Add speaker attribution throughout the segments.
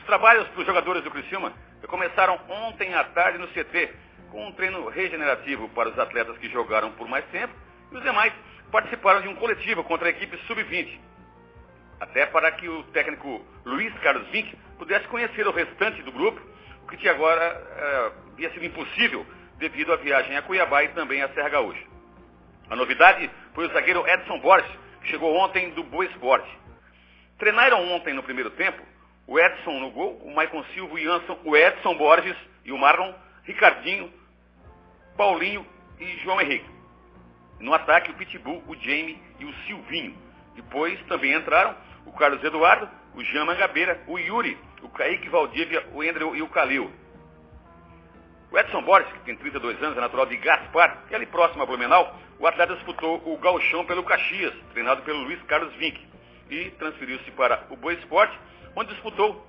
Speaker 1: trabalhos dos jogadores do Criciúma começaram ontem à tarde no CT, com um treino regenerativo para os atletas que jogaram por mais tempo, e os demais participaram de um coletivo contra a equipe sub-20, até para que o técnico Luiz Carlos Vinck pudesse conhecer o restante do grupo, o que agora havia sido impossível devido à viagem a Cuiabá e também à Serra Gaúcha. A novidade foi o zagueiro Edson Borges, que chegou ontem do Boa Esporte. Treinaram ontem no primeiro tempo o Edson no gol, o Maicon Silva, o Jansson, o Edson Borges e o Marlon, Ricardinho, Paulinho e João Henrique. No ataque, o Pitbull, o Jamie e o Silvinho. Depois também entraram o Carlos Eduardo, o Jean Mangabeira, o Yuri, o Kaique Valdívia, o Andrew e o Calil. O Edson Borges, que tem 32 anos, é natural de Gaspar, e ali próximo a Blumenau, o atleta disputou o gauchão pelo Caxias, treinado pelo Luiz Carlos Vinck, e transferiu-se para o Boa Esporte, onde disputou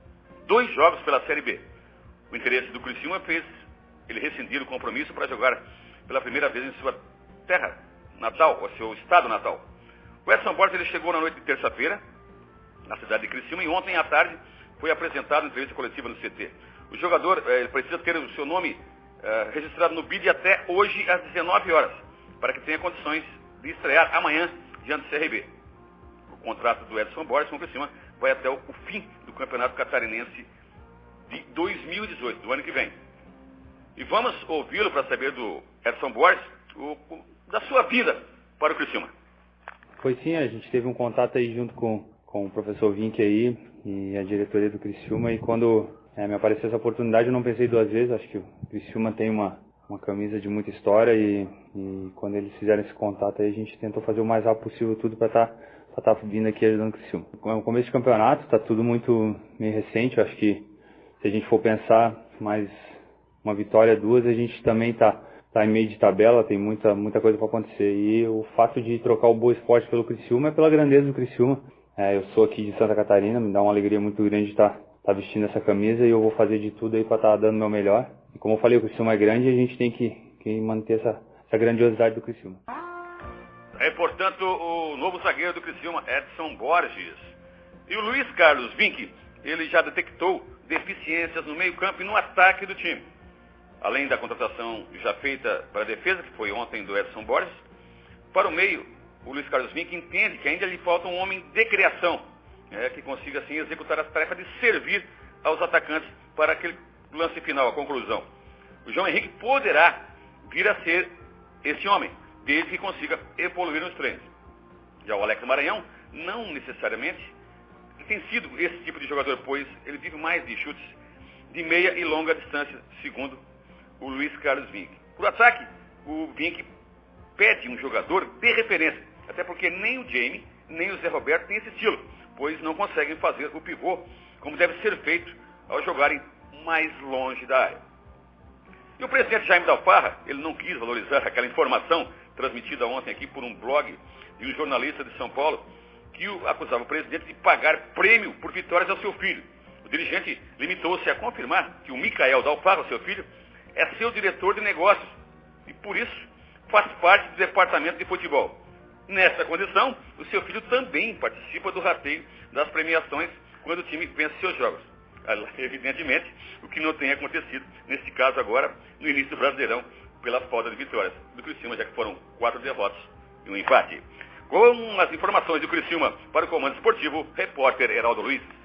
Speaker 1: 2 jogos pela Série B. O interesse do Criciúma fez ele rescindir o compromisso para jogar pela primeira vez em sua terra natal, ou seu estado natal. O Edson Borges ele chegou na noite de terça-feira, na cidade de Criciúma, e ontem à tarde foi apresentado em entrevista coletiva no CT. O jogador ele precisa ter o seu nome registrado no BID até hoje às 19 horas, para que tenha condições de estrear amanhã diante do CRB. O contrato do Edson Borges com o Criciúma vai até o fim do Campeonato Catarinense de 2018, do ano que vem. E vamos ouvi-lo para saber do Edson Borges, da sua vida para o Criciúma.
Speaker 2: Foi sim, a gente teve um contato aí junto com o professor Vinck aí e a diretoria do Criciúma, e quando me apareceu essa oportunidade eu não pensei 2 vezes. Acho que o Criciúma tem uma camisa de muita história e quando eles fizeram esse contato aí a gente tentou fazer o mais rápido possível tudo para estar vindo aqui ajudando o Criciúma. No começo de campeonato está tudo muito meio recente. Eu acho que se a gente for pensar mais uma vitória, 2, a gente também está em meio de tabela, tem muita coisa para acontecer. E o fato de trocar o Boa Esporte pelo Criciúma é pela grandeza do Criciúma. Eu sou aqui de Santa Catarina, me dá uma alegria muito grande de estar vestindo essa camisa, e eu vou fazer de tudo aí para estar dando o meu melhor. E como eu falei, o Criciúma é grande e a gente tem que manter essa grandiosidade do Criciúma.
Speaker 1: Portanto, o novo zagueiro do Criciúma, Edson Borges. E o Luiz Carlos Vinck, ele já detectou deficiências no meio-campo e no ataque do time. Além da contratação já feita para a defesa, que foi ontem do Edson Borges, para o meio, o Luiz Carlos Vinck entende que ainda lhe falta um homem de criação, que consiga assim executar as tarefas de servir aos atacantes para aquele lance final, a conclusão. O João Henrique poderá vir a ser esse homem, desde que consiga evoluir nos treinos. Já o Alex Maranhão, não necessariamente, tem sido esse tipo de jogador, pois ele vive mais de chutes de meia e longa distância, segundo o Luiz Carlos Vinck. Por ataque, o Vinck pede um jogador de referência, até porque nem o Jamie, nem o Zé Roberto têm esse estilo, pois não conseguem fazer o pivô como deve ser feito ao jogarem mais longe da área. E o presidente Jaime Dalfarra, ele não quis valorizar aquela informação transmitida ontem aqui por um blog de um jornalista de São Paulo, que acusava o presidente de pagar prêmio por vitórias ao seu filho. O dirigente limitou-se a confirmar que o Micael Dalfarra, seu filho, é seu diretor de negócios e, por isso, faz parte do departamento de futebol. Nessa condição, o seu filho também participa do rateio das premiações quando o time vence seus jogos. Evidentemente, o que não tem acontecido, nesse caso agora, no início do Brasileirão, pela falta de vitórias do Criciúma, já que foram 4 derrotas e um empate. Com as informações do Criciúma para o Comando Esportivo, repórter Heraldo Luiz.